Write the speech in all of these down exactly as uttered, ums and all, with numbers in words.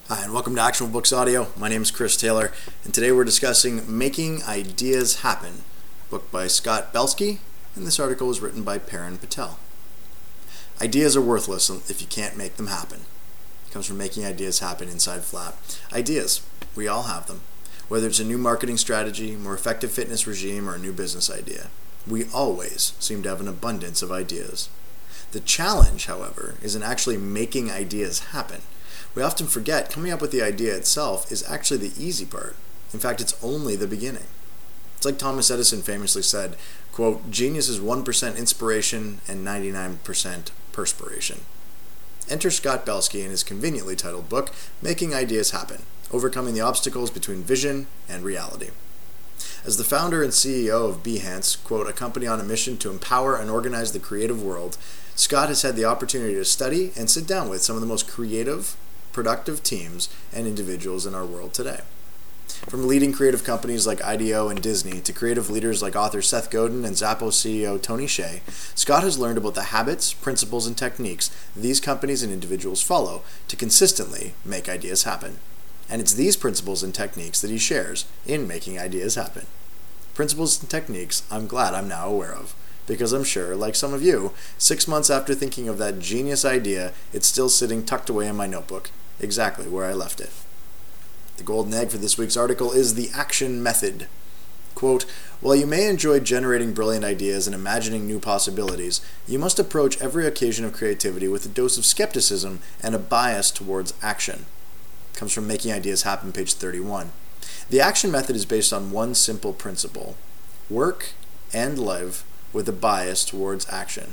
Hi, and welcome to Actionable Books Audio. My name is Chris Taylor, and today we're discussing Making Ideas Happen, book by Scott Belsky, and this article was written by Paran Patel. Ideas are worthless if you can't make them happen. It comes from Making Ideas Happen inside Flap. Ideas, we all have them. Whether it's a new marketing strategy, more effective fitness regime, or a new business idea, we always seem to have an abundance of ideas. The challenge, however, is in actually making ideas happen. We often forget coming up with the idea itself is actually the easy part. In fact, it's only the beginning. It's like Thomas Edison famously said, quote, "Genius is one percent inspiration and ninety-nine percent perspiration." Enter Scott Belsky in his conveniently titled book, Making Ideas Happen, Overcoming the Obstacles Between Vision and Reality. As the founder and C E O of Behance, quote, a company on a mission to empower and organize the creative world, Scott has had the opportunity to study and sit down with some of the most creative, productive teams and individuals in our world today. From leading creative companies like I D E O and Disney to creative leaders like author Seth Godin and Zappos C E O Tony Hsieh, Scott has learned about the habits, principles, and techniques these companies and individuals follow to consistently make ideas happen. And it's these principles and techniques that he shares in Making Ideas Happen. Principles and techniques I'm glad I'm now aware of, because I'm sure, like some of you, six months after thinking of that genius idea, it's still sitting tucked away in my notebook, exactly where I left it. The golden egg for this week's article is the action method. Quote, while you may enjoy generating brilliant ideas and imagining new possibilities, you must approach every occasion of creativity with a dose of skepticism and a bias towards action. It comes from Making Ideas Happen, page thirty-one. The action method is based on one simple principle: work and live with a bias towards action.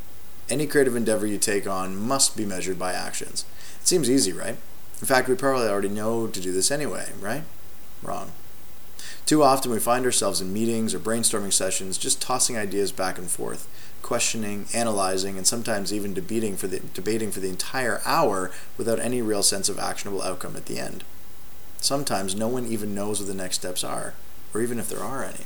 Any creative endeavor you take on must be measured by actions. It seems easy, right? In fact, we probably already know to do this anyway, right? Wrong. Too often we find ourselves in meetings or brainstorming sessions just tossing ideas back and forth, questioning, analyzing, and sometimes even debating for the, debating for the entire hour without any real sense of actionable outcome at the end. Sometimes no one even knows what the next steps are, or even if there are any.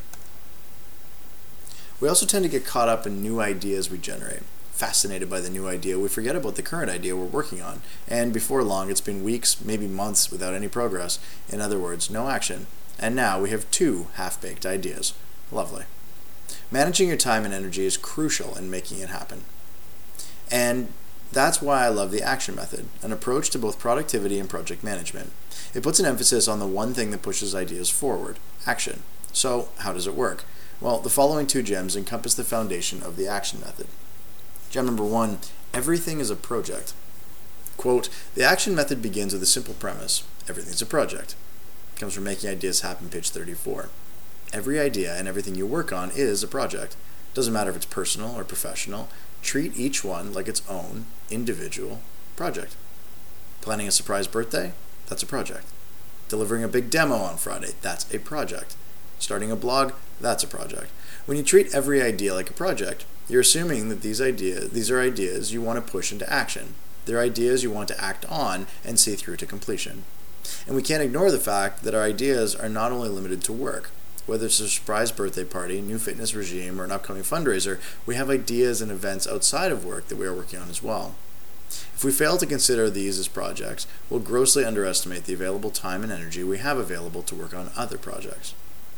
We also tend to get caught up in new ideas we generate. Fascinated by the new idea, we forget about the current idea we're working on, and before long it's been weeks, maybe months without any progress. In other words, no action. And now we have two half-baked ideas. Lovely. Managing your time and energy is crucial in making it happen. And that's why I love the action method, an approach to both productivity and project management. It puts an emphasis on the one thing that pushes ideas forward, action. So, how does it work? Well, the following two gems encompass the foundation of the action method. Gem number one, everything is a project. Quote, the action method begins with a simple premise: everything's a project. It comes from Making Ideas Happen, page thirty-four. Every idea and everything you work on is a project. Doesn't matter if it's personal or professional. Treat each one like its own individual project. Planning a surprise birthday? That's a project. Delivering a big demo on Friday? That's a project. Starting a blog? That's a project. When you treat every idea like a project, you're assuming that these ideas, these are ideas you want to push into action. They're ideas you want to act on and see through to completion. And we can't ignore the fact that our ideas are not only limited to work. Whether it's a surprise birthday party, new fitness regime, or an upcoming fundraiser, we have ideas and events outside of work that we are working on as well. If we fail to consider these as projects, we'll grossly underestimate the available time and energy we have available to work on other projects.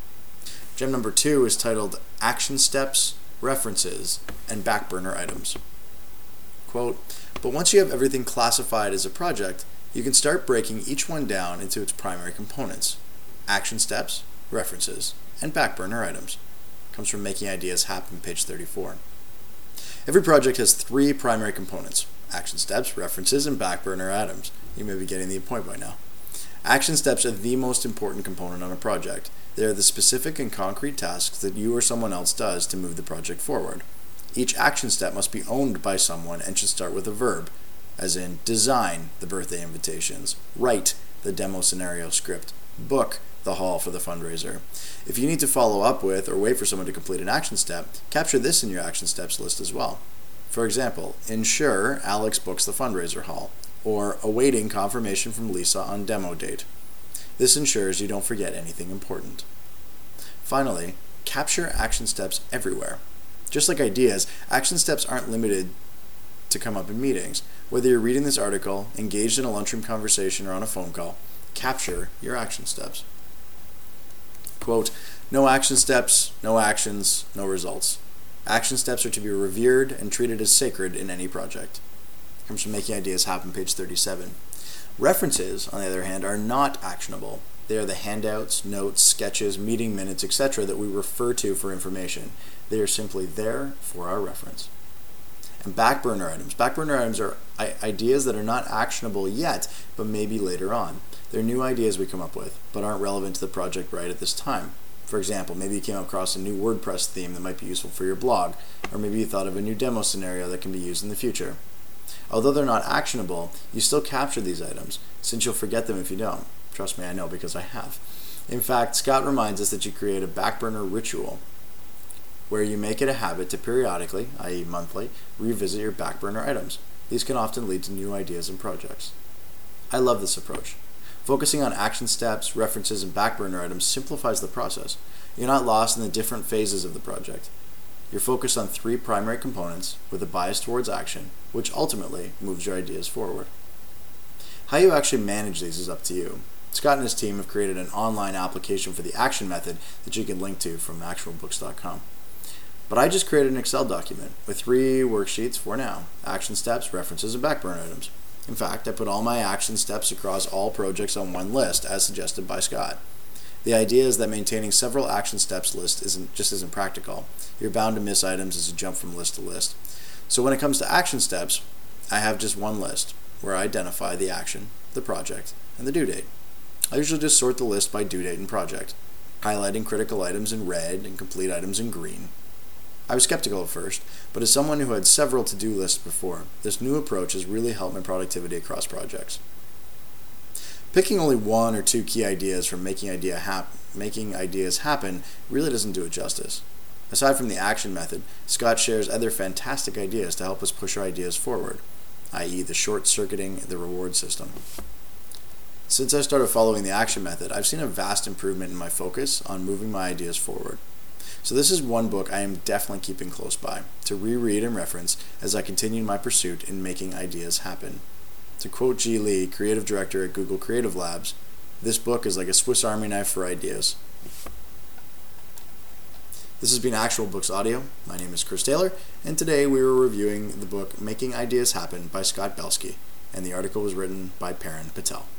Gem number two is titled Action Steps, References, and Backburner Items. Quote, but once you have everything classified as a project, you can start breaking each one down into its primary components: action steps, references, and backburner items. Comes from Making Ideas Happen, page thirty-four. Every project has three primary components: action steps, references, and backburner items. You may be getting the point by now. Action steps are the most important component on a project. They are the specific and concrete tasks that you or someone else does to move the project forward. Each action step must be owned by someone and should start with a verb, as in design the birthday invitations, write the demo scenario script, book the hall for the fundraiser. If you need to follow up with or wait for someone to complete an action step, capture this in your action steps list as well. For example, ensure Alex books the fundraiser hall, or awaiting confirmation from Lisa on demo date. This ensures you don't forget anything important. Finally, capture action steps everywhere. Just like ideas, action steps aren't limited to come up in meetings. Whether you're reading this article, engaged in a lunchroom conversation, or on a phone call, capture your action steps. Quote, no action steps, no actions, no results. Action steps are to be revered and treated as sacred in any project. Comes from Making Ideas Happen, page thirty-seven. References, on the other hand, are not actionable. They are the handouts, notes, sketches, meeting minutes, et cetera that we refer to for information. They are simply there for our reference. And back burner items. Back burner items are ideas that are not actionable yet, but maybe later on. They're new ideas we come up with, but aren't relevant to the project right at this time. For example, maybe you came across a new WordPress theme that might be useful for your blog, or maybe you thought of a new demo scenario that can be used in the future. Although they're not actionable, you still capture these items, since you'll forget them if you don't. Trust me, I know because I have. In fact, Scott reminds us that you create a back burner ritual, where you make it a habit to periodically, that is monthly, revisit your back burner items. These can often lead to new ideas and projects. I love this approach. Focusing on action steps, references, and back burner items simplifies the process. You're not lost in the different phases of the project. You're focused on three primary components with a bias towards action, which ultimately moves your ideas forward. How you actually manage these is up to you. Scott and his team have created an online application for the action method that you can link to from actual books dot com. But I just created an Excel document with three worksheets for now: action steps, references, and back burner items. In fact, I put all my action steps across all projects on one list, as suggested by Scott. The idea is that maintaining several action steps list isn't just isn't practical. You're bound to miss items as you jump from list to list. So when it comes to action steps, I have just one list where I identify the action, the project, and the due date. I usually just sort the list by due date and project, highlighting critical items in red and complete items in green. I was skeptical at first, but as someone who had several to-do lists before, this new approach has really helped my productivity across projects. Picking only one or two key ideas from making, idea hap- making ideas happen really doesn't do it justice. Aside from the action method, Scott shares other fantastic ideas to help us push our ideas forward, that is the short-circuiting the reward system. Since I started following the action method, I've seen a vast improvement in my focus on moving my ideas forward. So this is one book I am definitely keeping close by, to reread and reference as I continue my pursuit in making ideas happen. To quote G. Lee, creative director at Google Creative Labs, this book is like a Swiss Army knife for ideas. This has been Actual Books Audio. My name is Chris Taylor, and today we were reviewing the book Making Ideas Happen by Scott Belsky, and the article was written by Paran Patel.